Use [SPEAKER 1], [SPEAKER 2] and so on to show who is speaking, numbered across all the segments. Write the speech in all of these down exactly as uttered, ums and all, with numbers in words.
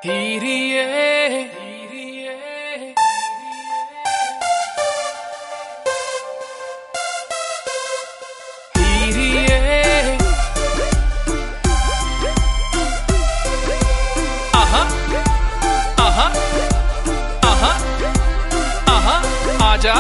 [SPEAKER 1] ਹੀਰੀਏ ਹੀਰੀਏ ਆਹਾ ਆਹਾ ਆਹਾ ਆਹਾ ਆਜਾ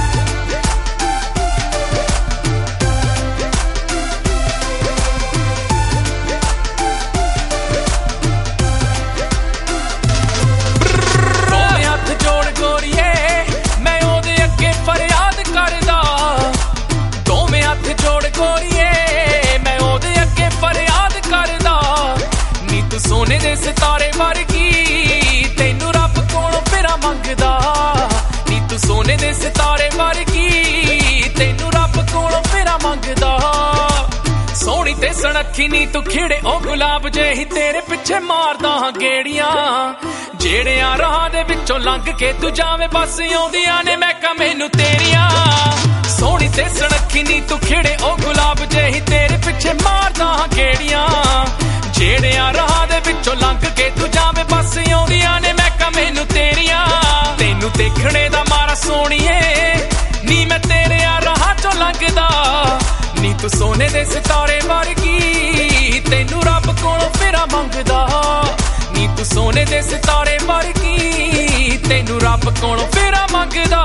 [SPEAKER 1] सोने दे सितारे वर्गी तेनू रब कोलों फेरा मंगदा नी तू सोने दे सितारे वर्गी तेनू रब कोलों फेरा मंगदा सोहनी ते सनखी नी तू खिड़े ओ गुलाब जे ही तेरे पिछे मारदा हां गेड़ियां जेड़ियां राह दे विचों लंघ के तू जावे बस आउंदियां ने मैं कह मैनू तेरियां सोहनी ते सनखी नी तू खिड़े ओ गुलाब जे ही तेरे पिछे मारदा हां गेड़ियां जेड़ियां राह दे विचों लंघ के तू जावे बस आउंदियां ने मैं कह मैनू तेरियां तेनू देखणे दा मारा सोहणीए नी मैं तेरे राह चों लंघदा नी तू सोने दे सितारे वर्गी तेनू रब कोलों फेरा मंगदा नी तू सोने दे सितारे वर्गी तेनू रब कोलों फेरा मंगदा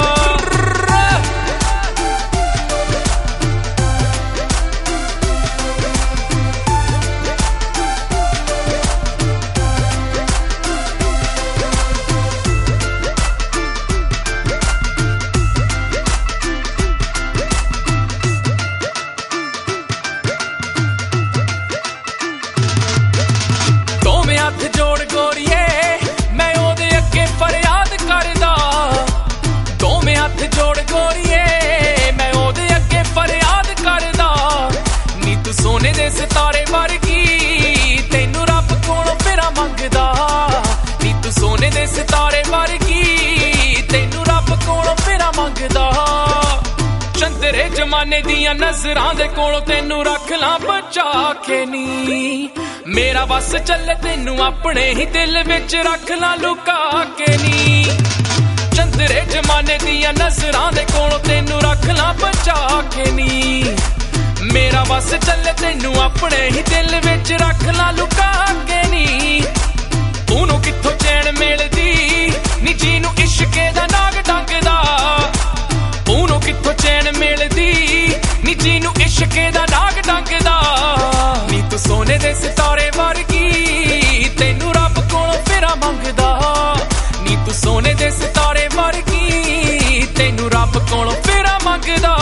[SPEAKER 1] सोने दे सितारे वर्गी तेनू रब कोलों फेरा मंगदा नी तू सोने दे सितारे वर्गी तेनू रब कोलों फेरा मंगदा चंदरे जमाने दियां नजरां दे कोलों तेनू रख ला बचा के नी मेरा बस चले तेनू अपने ही दिल विच रख ला लुका के नी चंदरे जमाने दियां नजरां दे कोलों तेनू रख ला बचा के नी मेरा बस चले तेनू अपने ही दिल विच रख ला लुका के नी ओनू कित्थों चैन मिलदी नी जीनू इश्के दा नाग डंगदा ओनू कित्थों चैन मिलदी नी जीनू इश्के दा नाग डंगदा नी तू सोने दे सितारे वर्गी तेनू रब कोलों फेरा मंगदा नी तू सोने दे सितारे वर्गी तेनू रब कोलों फेरा मंगदा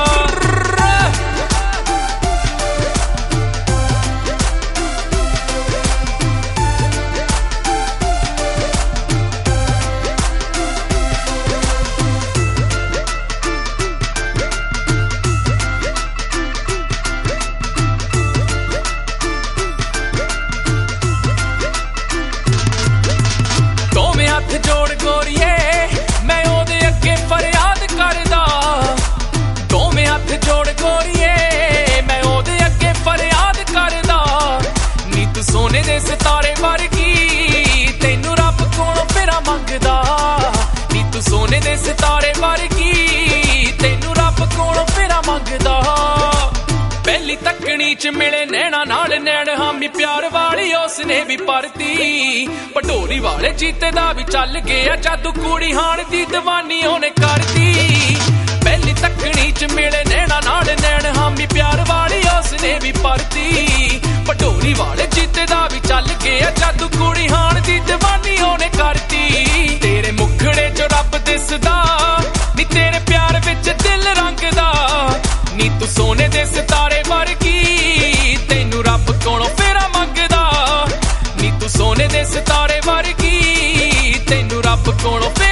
[SPEAKER 1] जोड़ गोरिए मैं ओदे अगे फरियाद करदा दोवें हथ जोड़ गोरिए मैं ओदे अगे फरियाद करदा नी तू सोने दे सितारे वर्गी तेनू रब कोलों फेरा मंगदा नी तू सोने दे सितारे वर्गी तेनू रब कोलों फेरा मंगदा पहली तकनी च मिले नैना नाल नैन हामी प्यार वाली उसने भी परती पटोरी वाले जीते दा भी चल गया जादू कुड़ी हाण दी दीवानी ओने करती पहली तकनी च मिले नैना नाल नैन हामी प्यार वाली उसने भी परती पटोरी वाले जीते दा भी चल गया जादू कुड़ी हाण दी दीवानी ओने करती तेरे मुखड़े च रब दिसदा नी तेरे प्यार विच दिल रंगदा नी तू सोने दे सितारे वर्गी तेनू रब कोलों फेरा मंगदा नी तू सोने दे सितारे वर्गी तेनू रब कोलों